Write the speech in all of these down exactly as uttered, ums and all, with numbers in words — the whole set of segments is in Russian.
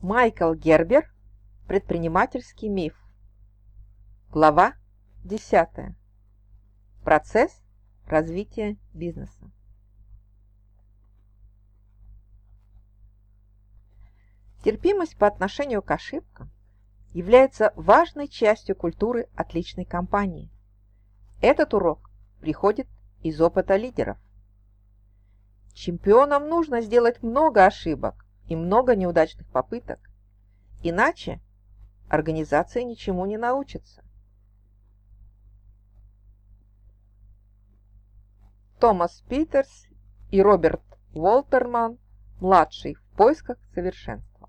Майкл Гербер. Предпринимательский миф. Глава десятая. Процесс развития бизнеса. Терпимость по отношению к ошибкам является важной частью культуры отличной компании. Этот урок приходит из опыта лидеров. Чемпионам нужно сделать много ошибок и много неудачных попыток, иначе организация ничему не научится. Томас Питерс и Роберт Уолтерман, младший, в поисках совершенства.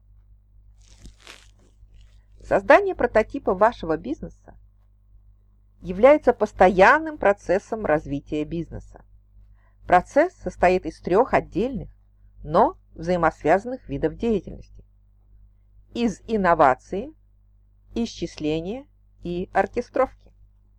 Создание прототипа вашего бизнеса является постоянным процессом развития бизнеса. Процесс состоит из трех отдельных, но взаимосвязанных видов деятельности: из инновации, исчисления и оркестровки.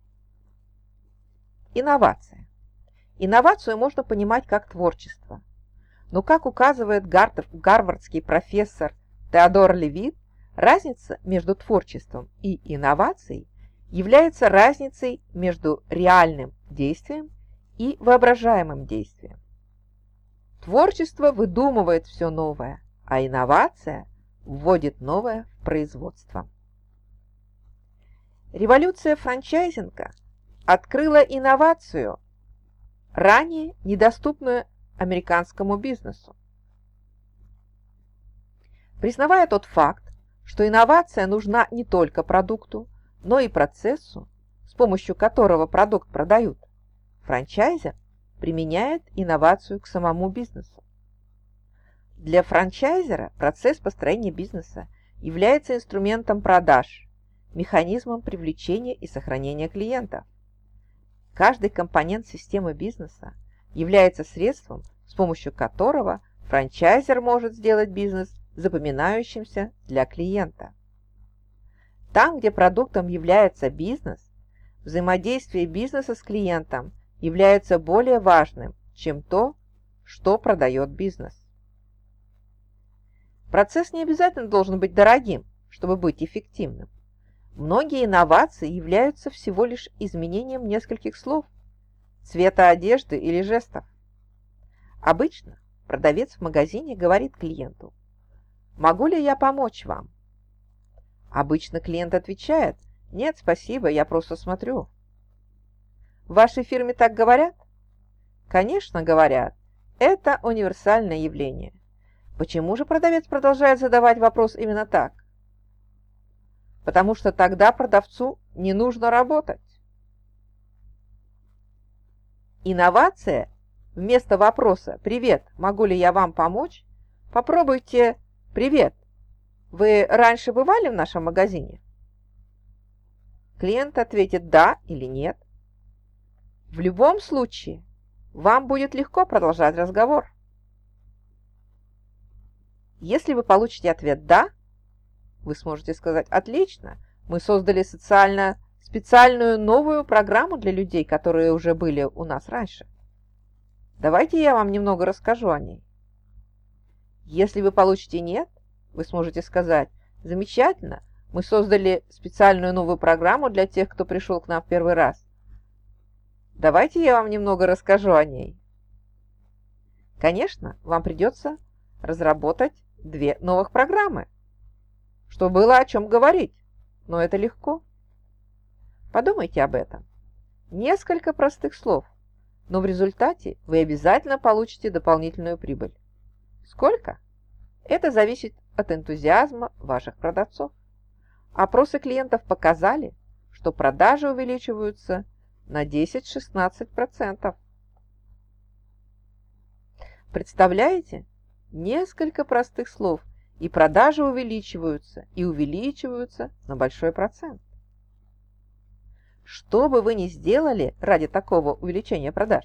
Инновация. Инновацию можно понимать как творчество, но, как указывает гарвардский профессор Теодор Левит, разница между творчеством и инновацией является разницей между реальным действием и воображаемым действием. Творчество выдумывает все новое, а инновация вводит новое в производство. Революция франчайзинга открыла инновацию, ранее недоступную американскому бизнесу. Признавая тот факт, что инновация нужна не только продукту, но и процессу, с помощью которого продукт продают, франчайзер применяет инновацию к самому бизнесу. Для франчайзера процесс построения бизнеса является инструментом продаж, механизмом привлечения и сохранения клиентов. Каждый компонент системы бизнеса является средством, с помощью которого франчайзер может сделать бизнес запоминающимся для клиента. Там, где продуктом является бизнес, взаимодействие бизнеса с клиентом является более важным, чем то, что продает бизнес. Процесс не обязательно должен быть дорогим, чтобы быть эффективным. Многие инновации являются всего лишь изменением нескольких слов, цвета одежды или жестов. Обычно продавец в магазине говорит клиенту: «Могу ли я помочь вам?» Обычно клиент отвечает: «Нет, спасибо, я просто смотрю». В вашей фирме так говорят? Конечно, говорят. Это универсальное явление. Почему же продавец продолжает задавать вопрос именно так? Потому что тогда продавцу не нужно работать. Инновация вместо вопроса «Привет, могу ли я вам помочь?» попробуйте «Привет, вы раньше бывали в нашем магазине?» Клиент ответит «да» или «нет». В любом случае вам будет легко продолжать разговор. Если вы получите ответ «да», вы сможете сказать: «Отлично, мы создали социально специальную новую программу для людей, которые уже были у нас раньше. Давайте я вам немного расскажу о ней». Если вы получите «нет», вы сможете сказать: «Замечательно, мы создали специальную новую программу для тех, кто пришел к нам в первый раз. Давайте я вам немного расскажу о ней». Конечно, вам придется разработать две новых программы, чтобы было о чем говорить, но это легко. Подумайте об этом. Несколько простых слов, но в результате вы обязательно получите дополнительную прибыль. Сколько? Это зависит от энтузиазма ваших продавцов. Опросы клиентов показали, что продажи увеличиваются на десять-шестнадцать процентов. Представляете? Несколько простых слов, и продажи увеличиваются, и увеличиваются на большой процент. Что бы вы ни сделали ради такого увеличения продаж?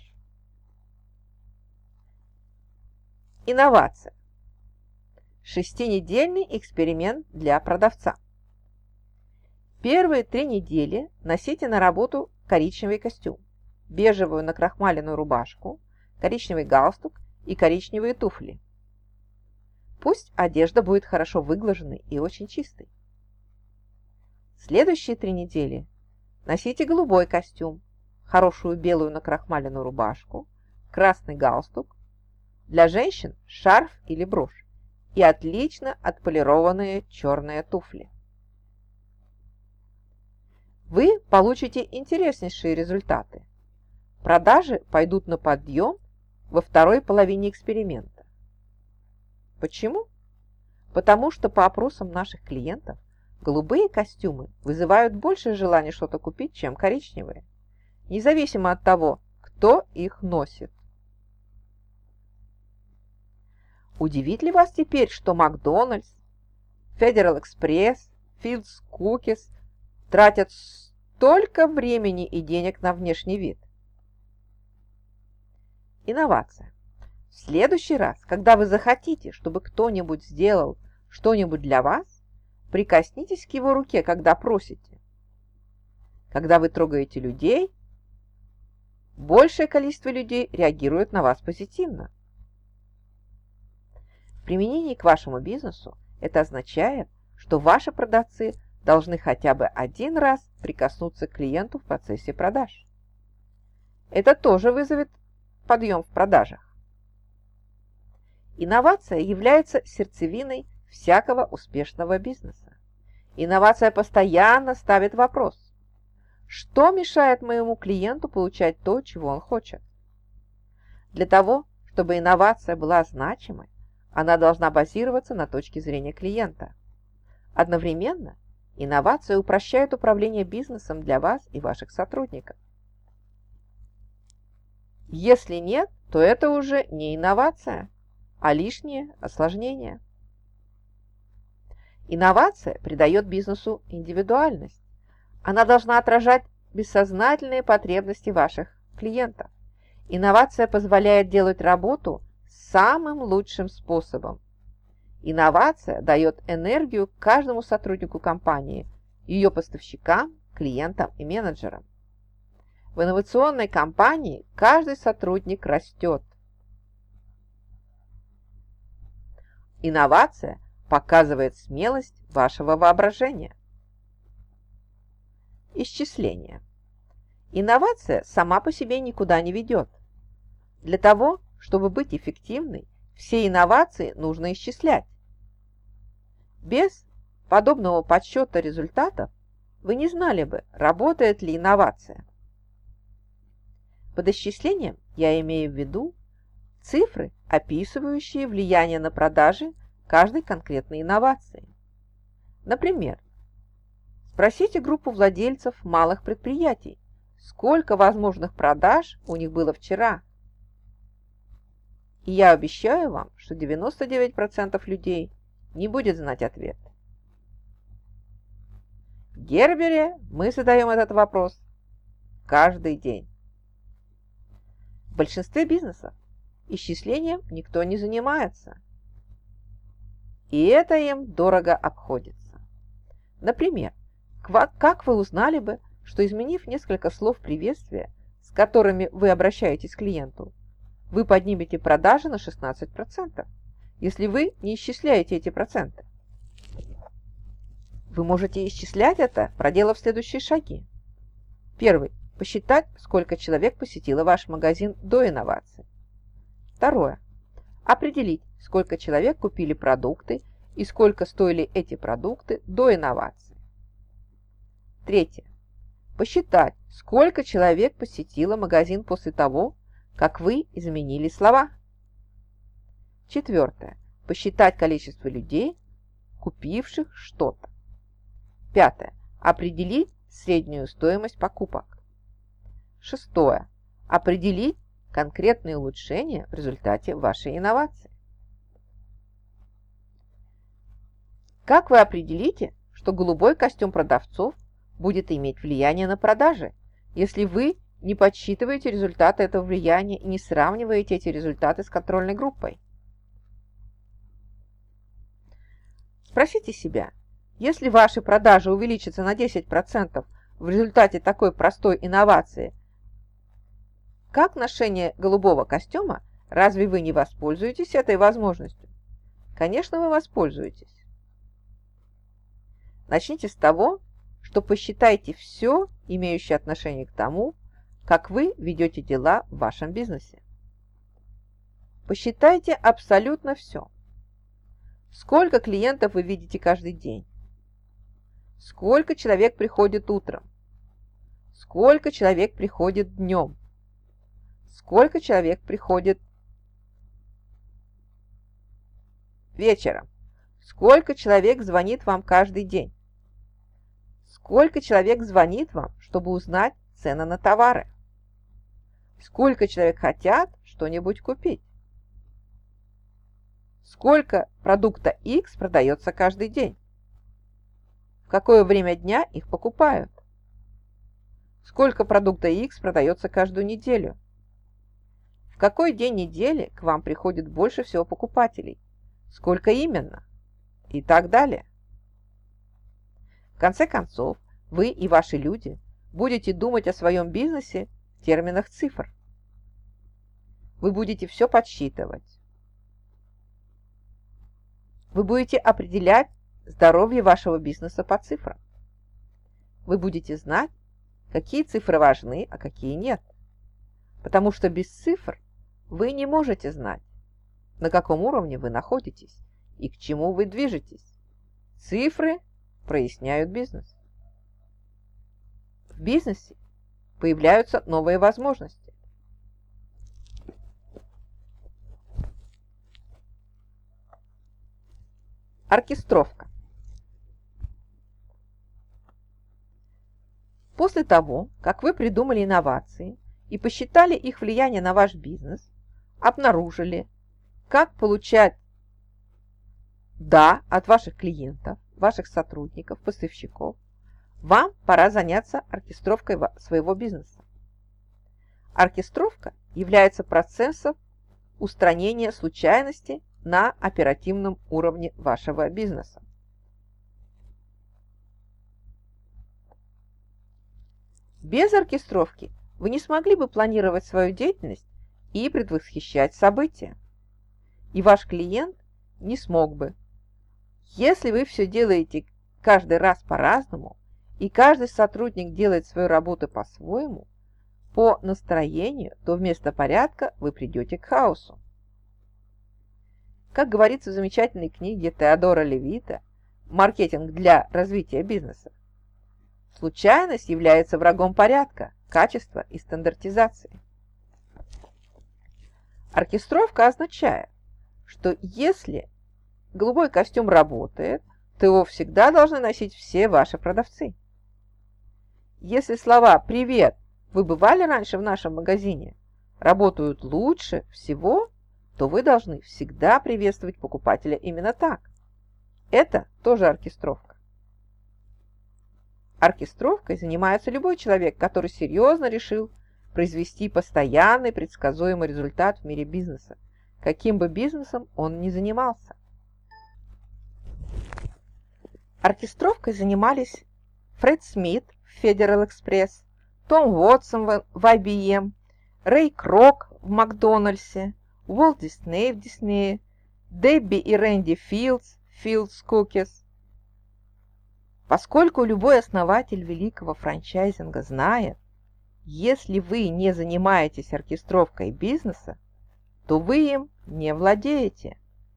Инновация. Шестинедельный эксперимент для продавца. Первые три недели носите на работу коричневый костюм, бежевую накрахмаленную рубашку, коричневый галстук и коричневые туфли. Пусть одежда будет хорошо выглаженной и очень чистой. Следующие три недели носите голубой костюм, хорошую белую накрахмаленную рубашку, красный галстук, для женщин шарф или брошь и отлично отполированные черные туфли. Вы получите интереснейшие результаты. Продажи пойдут на подъем во второй половине эксперимента. Почему? Потому что по опросам наших клиентов голубые костюмы вызывают больше желания что-то купить, чем коричневые, независимо от того, кто их носит. Удивит ли вас теперь, что Макдональдс, Федерал Экспресс, Филдс Кукис тратят столько времени и денег на внешний вид? Инновация. В следующий раз, когда вы захотите, чтобы кто-нибудь сделал что-нибудь для вас, прикоснитесь к его руке, когда просите. Когда вы трогаете людей, большее количество людей реагирует на вас позитивно. В применении к вашему бизнесу это означает, что ваши продавцы должны хотя бы один раз прикоснуться к клиенту в процессе продаж. Это тоже вызовет подъем в продажах. Инновация является сердцевиной всякого успешного бизнеса. Инновация постоянно ставит вопрос: что мешает моему клиенту получать то, чего он хочет? Для того, чтобы инновация была значимой, она должна базироваться на точке зрения клиента. Одновременно инновация упрощает управление бизнесом для вас и ваших сотрудников. Если нет, то это уже не инновация, а лишнее осложнение. Инновация придает бизнесу индивидуальность. Она должна отражать бессознательные потребности ваших клиентов. Инновация позволяет делать работу самым лучшим способом. Инновация дает энергию каждому сотруднику компании, ее поставщикам, клиентам и менеджерам. В инновационной компании каждый сотрудник растет. Инновация показывает смелость вашего воображения. Исчисление. Инновация сама по себе никуда не ведет. Для того, чтобы быть эффективной, все инновации нужно исчислять. Без подобного подсчета результатов вы не знали бы, работает ли инновация. Под исчислением я имею в виду цифры, описывающие влияние на продажи каждой конкретной инновации. Например, спросите группу владельцев малых предприятий, сколько возможных продаж у них было вчера. И я обещаю вам, что девяносто девять процентов людей не будет знать ответ. В Гербере мы задаем этот вопрос каждый день. В большинстве бизнесов исчислением никто не занимается. И это им дорого обходится. Например, как вы узнали бы, что изменив несколько слов приветствия, с которыми вы обращаетесь к клиенту, вы поднимете продажи на шестнадцать процентов, если вы не исчисляете эти проценты? Вы можете исчислять это, проделав следующие шаги. Первый. Посчитать, сколько человек посетило ваш магазин до инновации. Второе. Определить, сколько человек купили продукты и сколько стоили эти продукты до инновации. Третье. Посчитать, сколько человек посетило магазин после того, как вы изменили слова. Четвертое. Посчитать количество людей, купивших что-то. Пятое. Определить среднюю стоимость покупок. Шестое. Определить конкретные улучшения в результате вашей инновации. Как вы определите, что голубой костюм продавцов будет иметь влияние на продажи, если вы не подсчитываете результаты этого влияния и не сравниваете эти результаты с контрольной группой? Спросите себя, если ваши продажи увеличатся на десять процентов в результате такой простой инновации, как ношение голубого костюма, разве вы не воспользуетесь этой возможностью? конечно, вы воспользуетесь. Начните с того, что посчитайте все, имеющее отношение к тому, как вы ведете дела в вашем бизнесе. Посчитайте абсолютно все. Сколько клиентов вы видите каждый день? Сколько человек приходит утром? Сколько человек приходит днем? Сколько человек приходит вечером? Сколько человек звонит вам каждый день? Сколько человек звонит вам, чтобы узнать цены на товары? Сколько человек хотят что-нибудь купить? Сколько продукта X продается каждый день? В какое время дня их покупают? Сколько продукта X продается каждую неделю? В какой день недели к вам приходит больше всего покупателей? Сколько именно? И так далее. В конце концов, вы и ваши люди будете думать о своем бизнесе в терминах цифр. Вы будете все подсчитывать. Вы будете определять здоровье вашего бизнеса по цифрам. Вы будете знать, какие цифры важны, а какие нет. Потому что без цифр вы не можете знать, на каком уровне вы находитесь и к чему вы движетесь. Цифры проясняют бизнес. В бизнесе появляются новые возможности. Оркестровка. После того, как вы придумали инновации и посчитали их влияние на ваш бизнес, обнаружили, как получать «да» от ваших клиентов, ваших сотрудников, поставщиков, вам пора заняться оркестровкой своего бизнеса. Оркестровка является процессом устранения случайностей на оперативном уровне вашего бизнеса. Без оркестровки вы не смогли бы планировать свою деятельность и предвосхищать события. И ваш клиент не смог бы. Если вы все делаете каждый раз по-разному, и каждый сотрудник делает свою работу по-своему, по настроению, то вместо порядка вы придете к хаосу. Как говорится в замечательной книге Теодора Левита «Маркетинг для развития бизнеса», случайность является врагом порядка, качества и стандартизации. Оркестровка означает, что если голубой костюм работает, то его всегда должны носить все ваши продавцы. Если слова «Привет, вы бывали раньше в нашем магазине?» работают лучше всего, то вы должны всегда приветствовать покупателя именно так. Это тоже оркестровка. Оркестровкой занимается любой человек, который серьезно решил произвести постоянный предсказуемый результат в мире бизнеса, каким бы бизнесом он ни занимался. Оркестровкой занимались Фред Смит в Federal Express, Том Уотсон в ай би эм, Рэй Крок в Макдональдсе, Уолт Дисней в Диснее, Дебби и Рэнди Филдс в Филдс Кукис. Поскольку любой основатель великого франчайзинга знает, если вы не занимаетесь оркестровкой бизнеса, то вы им не владеете.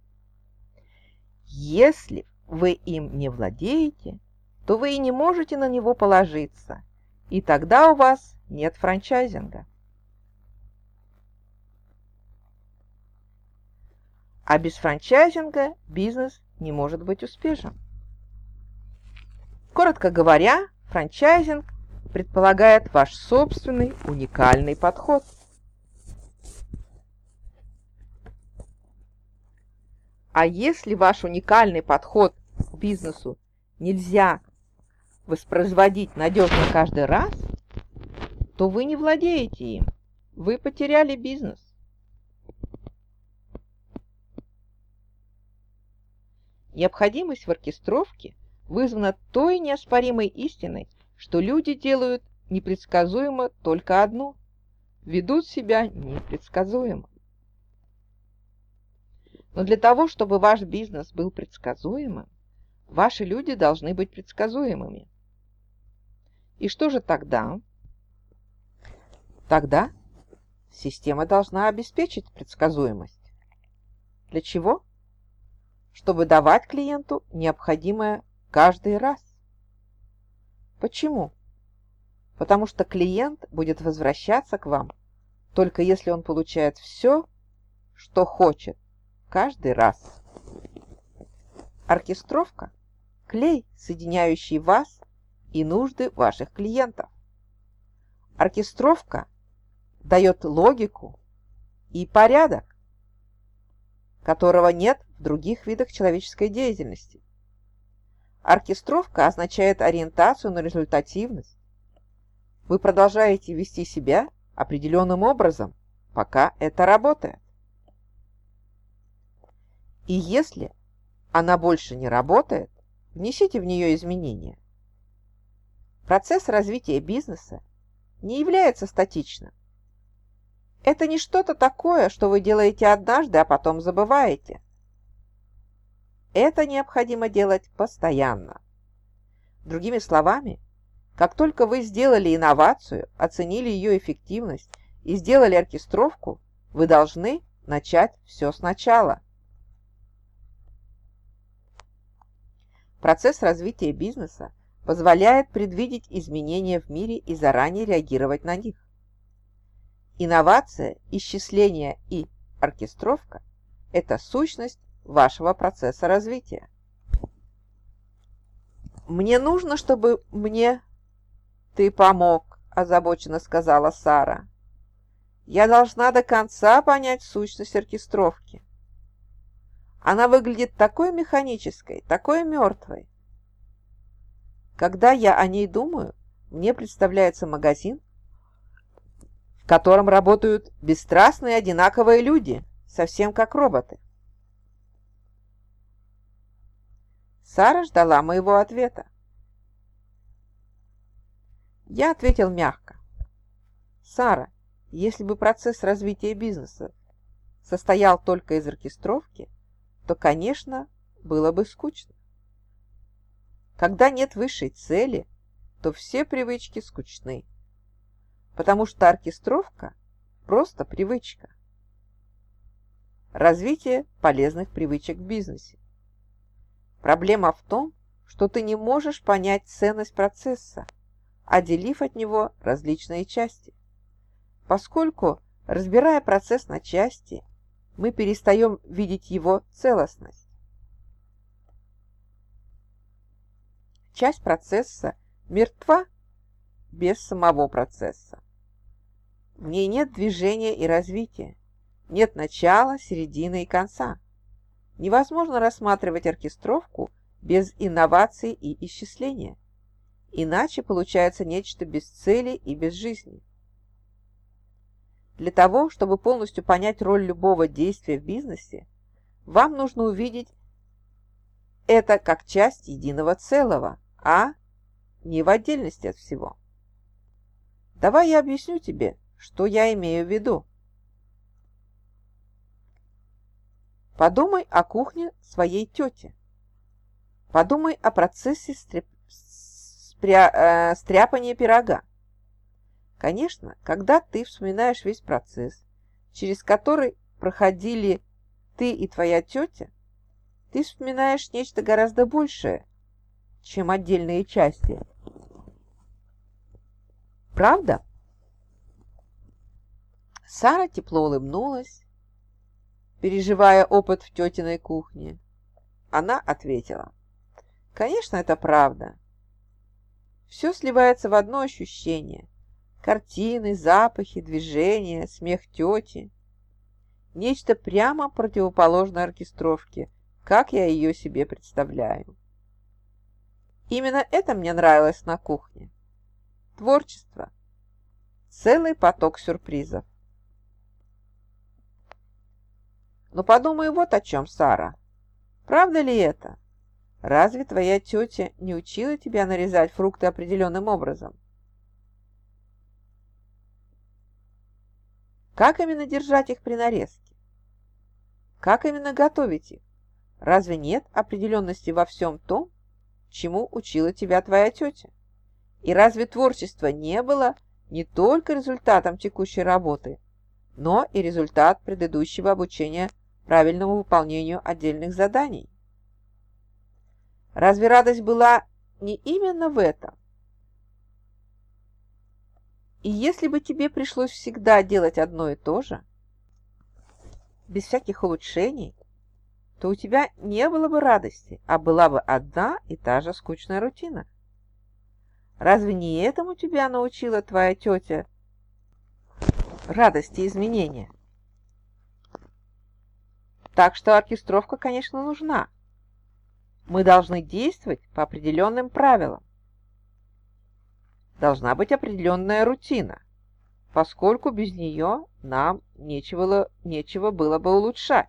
Если вы им не владеете, то вы и не можете на него положиться, и тогда у вас нет франчайзинга. А без франчайзинга бизнес не может быть успешен. Коротко говоря, франчайзинг предполагает ваш собственный уникальный подход. А если ваш уникальный подход к бизнесу нельзя воспроизводить надежно каждый раз, то вы не владеете им. Вы потеряли бизнес. Необходимость в оркестровке вызвана той неоспоримой истиной, что люди делают непредсказуемо только одно – ведут себя непредсказуемо. Но для того, чтобы ваш бизнес был предсказуемым, ваши люди должны быть предсказуемыми. И что же тогда? Тогда система должна обеспечить предсказуемость. Для чего? Чтобы давать клиенту необходимое каждый раз. Почему? Потому что клиент будет возвращаться к вам, только если он получает все, что хочет, каждый раз. Оркестровка – клей, соединяющий вас и нужды ваших клиентов. Оркестровка дает логику и порядок, которого нет в других видах человеческой деятельности. Оркестровка означает ориентацию на результативность. Вы продолжаете вести себя определенным образом, пока это работает. И если она больше не работает, внесите в нее изменения. Процесс развития бизнеса не является статичным. Это не что-то такое, что вы делаете однажды, а потом забываете. Это необходимо делать постоянно. Другими словами, как только вы сделали инновацию, оценили ее эффективность и сделали оркестровку, вы должны начать все сначала. Процесс развития бизнеса позволяет предвидеть изменения в мире и заранее реагировать на них. Инновация, исчисление и оркестровка – это сущность вашего процесса развития. «Мне нужно, чтобы мне ты помог», – озабоченно сказала Сара. «Я должна до конца понять сущность оркестровки. Она выглядит такой механической, такой мертвой. Когда я о ней думаю, мне представляется магазин, в котором работают бесстрастные одинаковые люди, совсем как роботы». Сара ждала моего ответа. Я ответил мягко. «Сара, если бы процесс развития бизнеса состоял только из оркестровки, то, конечно, было бы скучно. Когда нет высшей цели, то все привычки скучны, потому что оркестровка – просто привычка. Развитие полезных привычек в бизнесе. Проблема в том, что ты не можешь понять ценность процесса, отделив от него различные части. Поскольку, разбирая процесс на части, мы перестаем видеть его целостность. Часть процесса мертва без самого процесса. В ней нет движения и развития, нет начала, середины и конца. Невозможно рассматривать оркестровку без инноваций и исчисления. Иначе получается нечто без цели и без жизни. Для того, чтобы полностью понять роль любого действия в бизнесе, вам нужно увидеть это как часть единого целого, а не в отдельности от всего. Давай я объясню тебе, что я имею в виду. Подумай о кухне своей тети. Подумай о процессе стряп... спря... э, стряпания пирога. Конечно, когда ты вспоминаешь весь процесс, через который проходили ты и твоя тетя, ты вспоминаешь нечто гораздо большее, чем отдельные части. Правда? Сара тепло улыбнулась, переживая опыт в тетиной кухне. Она ответила: «Конечно, это правда. Все сливается в одно ощущение. Картины, запахи, движения, смех тети. Нечто прямо противоположное оркестровке, как я ее себе представляю. Именно это мне нравилось на кухне. Творчество. Целый поток сюрпризов. Но подумай вот о чем, Сара. Правда ли это? Разве твоя тетя не учила тебя нарезать фрукты определенным образом? Как именно держать их при нарезке? как именно готовить их? Разве нет определенности во всем том, чему учила тебя твоя тетя? И разве творчество не было не только результатом текущей работы, но и результат предыдущего обучения правильному выполнению отдельных заданий? Разве радость была не именно в этом? И если бы тебе пришлось всегда делать одно и то же, без всяких улучшений, то у тебя не было бы радости, а была бы одна и та же скучная рутина. Разве не этому тебя научила твоя тетя радости изменения? Так что оркестровка, конечно, нужна. Мы должны действовать по определенным правилам. Должна быть определенная рутина, поскольку без нее нам нечего, нечего было бы улучшать.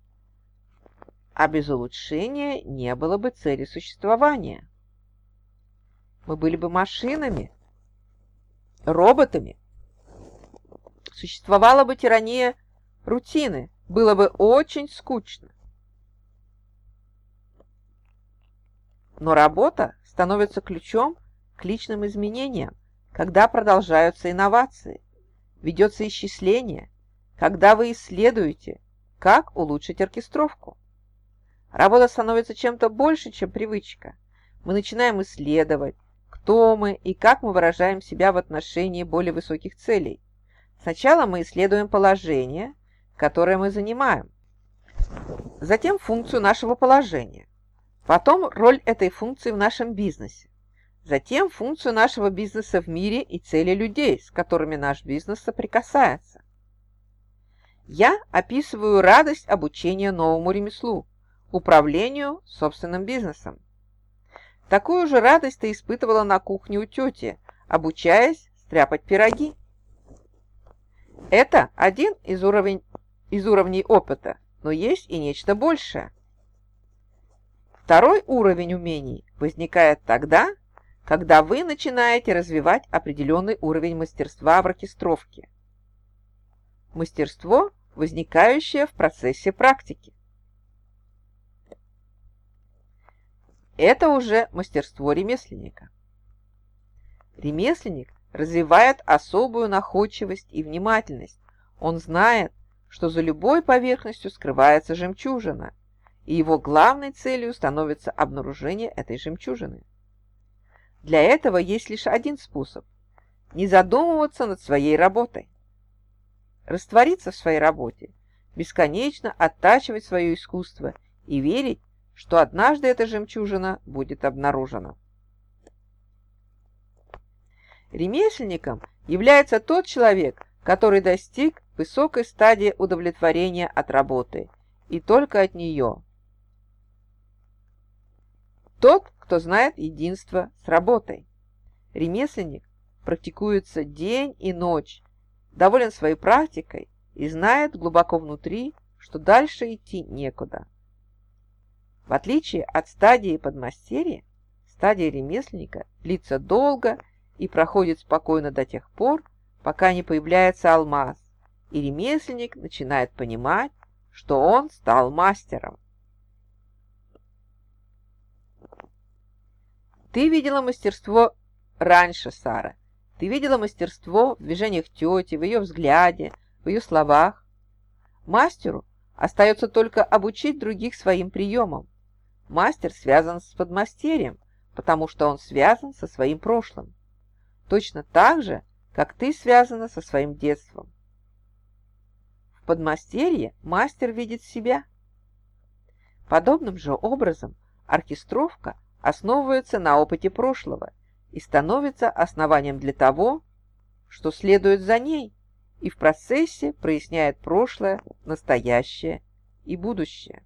А без улучшения не было бы цели существования. Мы были бы машинами, роботами. Существовала бы тирания рутины, было бы очень скучно. Но работа становится ключом к личным изменениям, когда продолжаются инновации, ведется исчисление, когда вы исследуете, как улучшить оркестровку. Работа становится чем-то больше, чем привычка. Мы начинаем исследовать, кто мы и как мы выражаем себя в отношении более высоких целей. Сначала мы исследуем положение, которое мы занимаем, затем функцию нашего положения, потом роль этой функции в нашем бизнесе, затем функцию нашего бизнеса в мире и цели людей, с которыми наш бизнес соприкасается. Я описываю радость обучения новому ремеслу, управлению собственным бизнесом. Такую же радость ты испытывала на кухне у тети, обучаясь стряпать пироги. Это один из, уровень, из уровней опыта, но есть и нечто большее. Второй уровень умений возникает тогда, когда вы начинаете развивать определенный уровень мастерства в оркестровке. Мастерство, возникающее в процессе практики. Это уже мастерство ремесленника. Ремесленник развивает особую находчивость и внимательность. Он знает, что за любой поверхностью скрывается жемчужина, и его главной целью становится обнаружение этой жемчужины. Для этого есть лишь один способ – не задумываться над своей работой. Раствориться в своей работе, бесконечно оттачивать свое искусство и верить, что однажды эта жемчужина будет обнаружена. Ремесленником является тот человек, который достиг высокой стадии удовлетворения от работы, и только от нее. Тот, кто знает единство с работой. Ремесленник практикуется день и ночь, доволен своей практикой и знает глубоко внутри, что дальше идти некуда. В отличие от стадии подмастерья, стадия ремесленника длится долго и проходит спокойно до тех пор, пока не появляется алмаз, и ремесленник начинает понимать, что он стал мастером. Ты видела мастерство раньше, Сара. Ты видела мастерство в движениях тети, в ее взгляде, в ее словах. Мастеру остается только обучить других своим приемам. Мастер связан с подмастерьем, потому что он связан со своим прошлым. Точно так же, как ты связана со своим детством. В подмастерье мастер видит себя. Подобным же образом оркестровка основывается на опыте прошлого и становится основанием для того, что следует за ней, и в процессе проясняет прошлое, настоящее и будущее.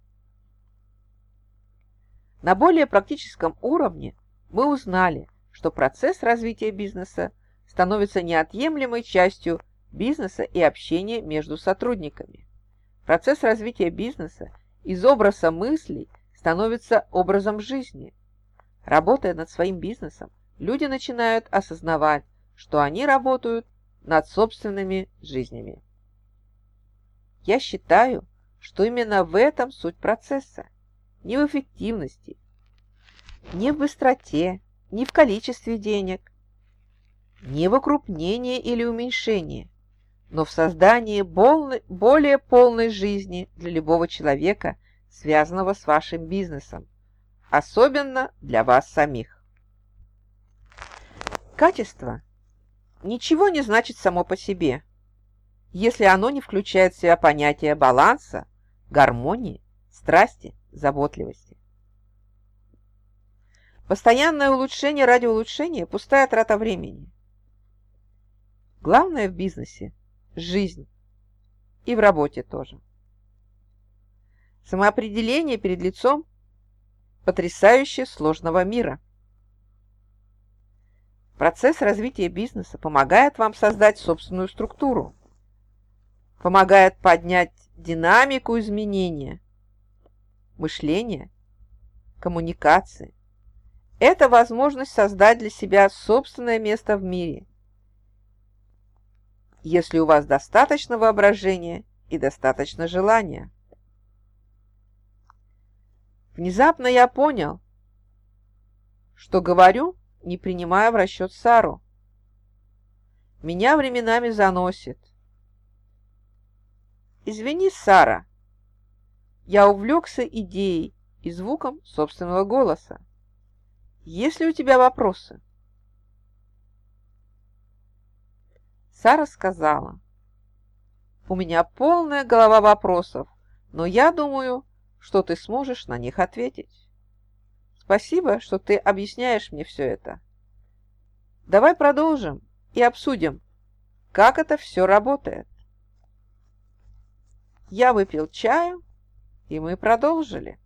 На более практическом уровне мы узнали, что процесс развития бизнеса становится неотъемлемой частью бизнеса и общения между сотрудниками. Процесс развития бизнеса из образа мыслей становится образом жизни. Работая над своим бизнесом, люди начинают осознавать, что они работают над собственными жизнями. Я считаю, что именно в этом суть процесса, не в эффективности, не в быстроте, не в количестве денег, не в укрупнении или уменьшении, но в создании более полной жизни для любого человека, связанного с вашим бизнесом, особенно для вас самих. Качество ничего не значит само по себе, если оно не включает в себя понятие баланса, гармонии, страсти, заботливости. Постоянное улучшение ради улучшения – пустая трата времени. Главное в бизнесе – жизнь. И в работе тоже. Самоопределение перед лицом потрясающе сложного мира. Процесс развития бизнеса помогает вам создать собственную структуру, помогает поднять динамику изменения, мышления, коммуникации. Это возможность создать для себя собственное место в мире, если у вас достаточно воображения и достаточно желания. Внезапно я понял, что говорю, не принимая в расчет Сару. Меня временами заносит. Извини, Сара, я увлекся идеей и звуком собственного голоса. Есть ли у тебя вопросы? Сара сказала: у меня полная голова вопросов, но я думаю, что ты сможешь на них ответить. Спасибо, что ты объясняешь мне все это. Давай продолжим и обсудим, как это все работает. Я выпил чаю, и мы продолжили.